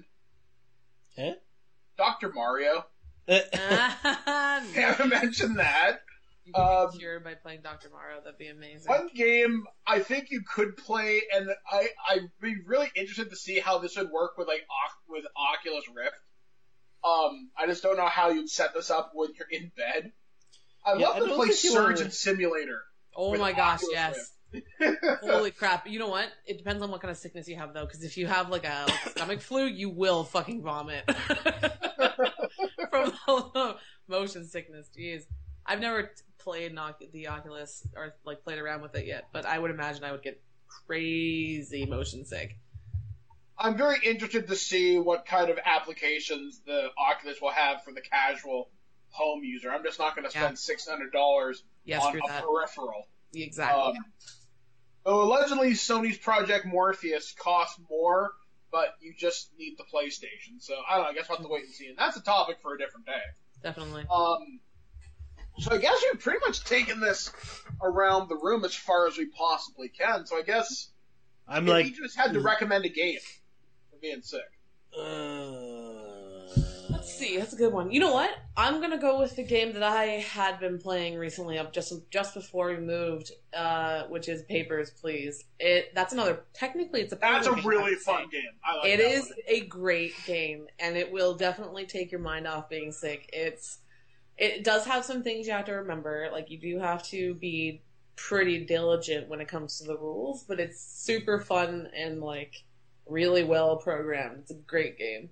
S4: Eh?
S5: Doctor Mario.
S6: nice.
S5: Haven't mentioned that.
S6: You could
S5: Um,
S6: be cured by playing Doctor Mario. That'd be amazing.
S5: One game I think you could play, and I I'd be really interested to see how this would work with like Oc- with Oculus Rift. Um, I just don't know how you'd set this up when you're in bed. I'd
S4: Yeah,
S5: love
S4: I
S5: to
S4: don't
S5: play
S4: think you
S5: Surgeon
S4: wanna-
S5: Simulator.
S6: Oh
S5: with
S6: my gosh,
S5: Oculus
S6: yes.
S5: Rift.
S6: Holy crap. You know what? It depends on what kind of sickness you have, though, because if you have, like, a like, stomach flu, you will fucking vomit. From the motion sickness. Jeez. I've never t- played Noc- the Oculus, or, like, played around with it yet, but I would imagine I would get crazy motion sick.
S5: I'm very interested to see what kind of applications the Oculus will have for the casual home user. I'm just not going to spend
S6: Yeah.
S5: six hundred dollars
S6: Yeah,
S5: on
S6: screw
S5: a
S6: that.
S5: peripheral.
S6: Exactly.
S5: Um, though allegedly Sony's Project Morpheus costs more, but you just need the PlayStation. So I don't know. I guess we'll have to wait and see. And that's a topic for a different day.
S6: Definitely.
S5: Um, so I guess we've pretty much taken this around the room as far as we possibly can. So I guess
S4: I'm
S5: if
S4: like,
S5: each of us had to recommend a game for being sick.
S4: uh,
S6: Let's see. That's a good one. You know what? I'm gonna go with the game that I had been playing recently, up just just before we moved, uh, which is Papers, Please. It that's another. Technically, it's a
S5: That's a
S6: puzzle game,
S5: really
S6: I would say.
S5: fun game. I like
S6: It
S5: that
S6: is
S5: one.
S6: a great game, and it will definitely take your mind off being sick. It's it does have some things you have to remember. Like, you do have to be pretty diligent when it comes to the rules, but it's super fun and like really well programmed. It's a great game.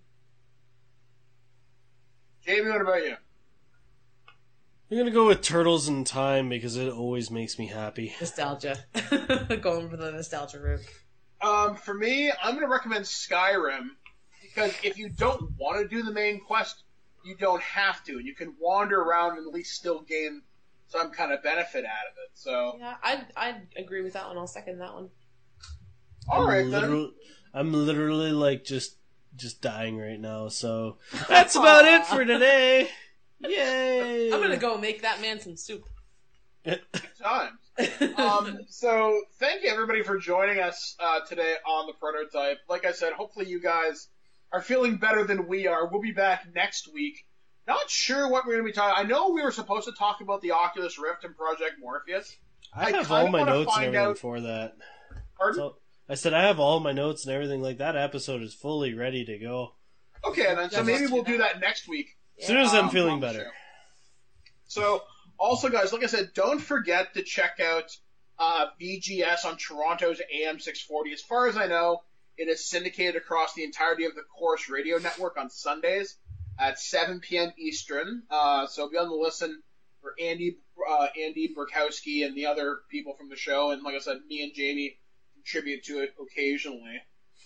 S5: Jamie, what about you?
S4: I'm gonna go with Turtles in Time because it always makes me happy.
S6: Nostalgia. Going for the nostalgia route.
S5: Um, for me, I'm going to recommend Skyrim because if you don't want to do the main quest, you don't have to. You can wander around and at least still gain some kind of benefit out of it. So,
S6: Yeah, I'd, I'd agree with that one. I'll second that one.
S5: all right
S4: I'm
S5: then.
S4: literal- I'm literally like just just dying right now. So that's about it for today. Yay!
S6: I'm gonna go make that man some soup.
S5: Times. Um, so thank you everybody for joining us uh, today on the Prototype. Like I said, hopefully you guys are feeling better than we are. We'll be back next week Not sure what we're going to be talking. I know we were supposed to talk about the Oculus Rift and Project Morpheus.
S4: I,
S5: I
S4: have
S5: kinda
S4: all my
S5: wanna
S4: notes and
S5: find
S4: everything
S5: out-
S4: for that.
S5: Pardon?
S4: So, I said I have all my notes and everything. Like, that episode is fully ready to go.
S5: Okay, then. So
S6: Yeah,
S5: maybe
S6: let's
S5: we'll
S6: do
S5: do
S6: that.
S5: that next week.
S4: As soon as I'm
S5: Um,
S4: feeling
S5: on the
S4: better.
S5: show. So, also, guys, like I said, don't forget to check out uh, B G S on Toronto's A M six forty. As far as I know, it is syndicated across the entirety of the Chorus Radio Network on Sundays at seven p.m. Eastern. Uh, so be on the listen for Andy, uh, Andy Burkowski and the other people from the show. And like I said, me and Jamie contribute to it occasionally.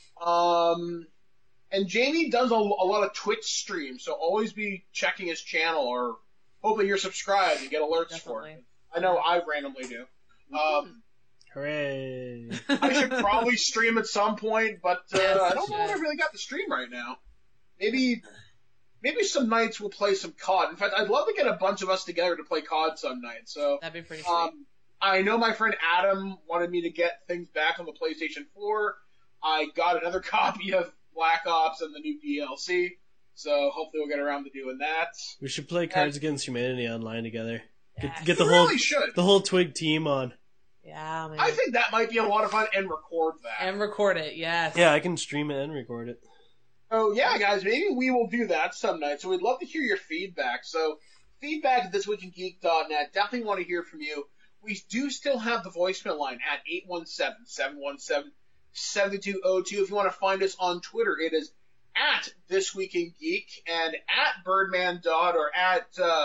S5: Um, and Jamie does a, a lot of Twitch streams, so always be checking his channel or hoping you're subscribed and get alerts for
S6: Definitely.
S5: it. I know I randomly do. Um,
S4: Hooray.
S5: I should probably stream at some point, but uh,
S6: Yes,
S5: I don't
S6: you
S5: know if I
S6: should.
S5: really got the stream right now. Maybe, maybe some nights we'll play some C O D. In fact, I'd love to get a bunch of us together to play C O D some night. So,
S6: That'd be pretty sweet.
S5: um, I know my friend Adam wanted me to get things back on the PlayStation four. I got another copy of Black Ops and the new D L C, so hopefully we'll get around to doing that.
S4: We should play Cards Against Humanity online together. Get,
S6: Yes.
S4: get the
S5: We
S4: whole
S5: really should.
S4: the whole Twig team on.
S6: Yeah, man.
S5: I think that might be a lot of fun, and record that.
S6: And record it, yes.
S4: Yeah, I can stream it and record it.
S5: Oh, yeah, guys, maybe we will do that some night. So we'd love to hear your feedback. So feedback at this week in geek dot net. Definitely want to hear from you. We do still have the voicemail line at eight one seven, seven one seven, seven two zero two. If you want to find us on Twitter, it is at This Week in Geek and at Birdman Dodd or at uh,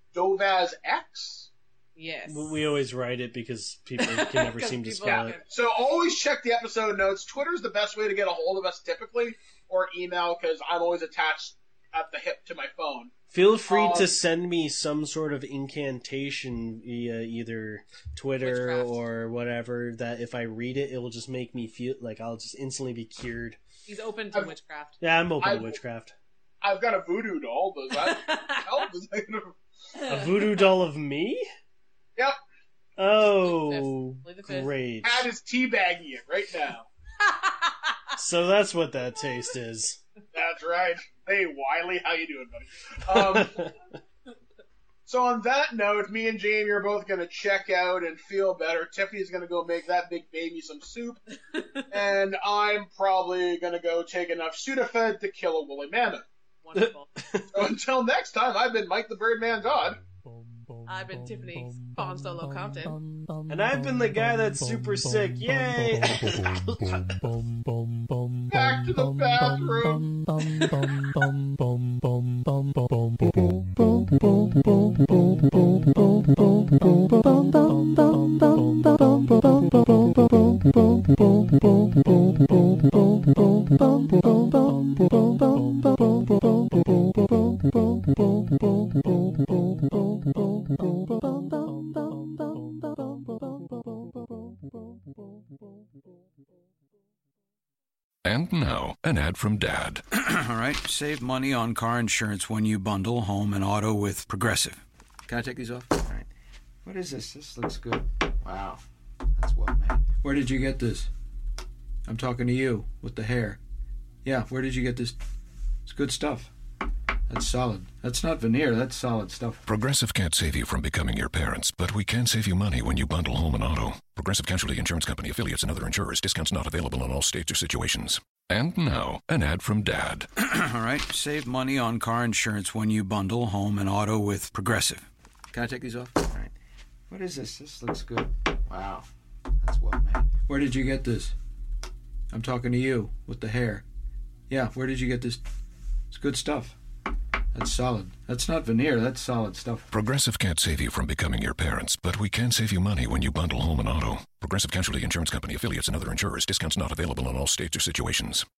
S5: DovazX.
S6: Yes.
S4: We always write it because people can never
S6: 'Cause
S4: seem to
S6: people
S4: spell
S6: can-
S4: it.
S5: So always check the episode notes. Twitter's the best way to get a hold of us typically, or email, because I'm always attached at the hip to my phone.
S4: Feel free
S5: Um,
S4: to send me some sort of incantation via either Twitter
S6: Witchcraft.
S4: or whatever, that if I read it, it will just make me feel like I'll just instantly be cured.
S6: He's open to
S5: I've-
S6: witchcraft.
S4: Yeah, I'm open
S5: I-
S4: to witchcraft.
S5: I've got a voodoo doll. Does that help? Is that gonna...
S4: A voodoo doll of me?
S5: Yep.
S4: Oh,
S6: Play the fifth.
S4: great.
S5: Pat is teabagging it right now.
S4: So that's what that taste is.
S5: That's right. Hey, Wiley, how you doing, buddy? Um, so on that note, me and Jamie are both going to check out and feel better. Tiffany's going to go make that big baby some soup. And I'm probably going to go take enough Sudafed to kill a woolly mammoth.
S6: Wonderful.
S5: So until next time, I've been Mike the Birdman Dodd.
S6: I've been Tiffany Spawn Solo Compton.
S4: And I've been the guy that's super sick. Yay!
S5: Back to the bathroom.
S7: And now, an ad from Dad.
S8: All right, save money on car insurance when you bundle home and auto with Progressive. Can I take these off? All right. What is this? This looks good. Wow. That's well made. Where did you get this? I'm talking to you with the hair. Yeah, where did you get this? It's good stuff. That's solid. That's not veneer, that's solid stuff.
S7: Progressive can't save you from becoming your parents, but we can save you money when you bundle home and auto. Progressive Casualty Insurance Company, affiliates, and other insurers. Discounts not available in all states or situations. And now, an ad from Dad.
S8: All right, save money on car insurance when you bundle home and auto with Progressive. Can I take these off? All right. What is this? This looks good. Wow. That's well made. Where did you get this? I'm talking to you with the hair. Yeah, where did you get this? It's good stuff. That's solid. That's not veneer, that's solid stuff.
S7: Progressive can't save you from becoming your parents, but we can save you money when you bundle home and auto. Progressive Casualty Insurance Company, affiliates, and other insurers. Discounts not available in all states or situations.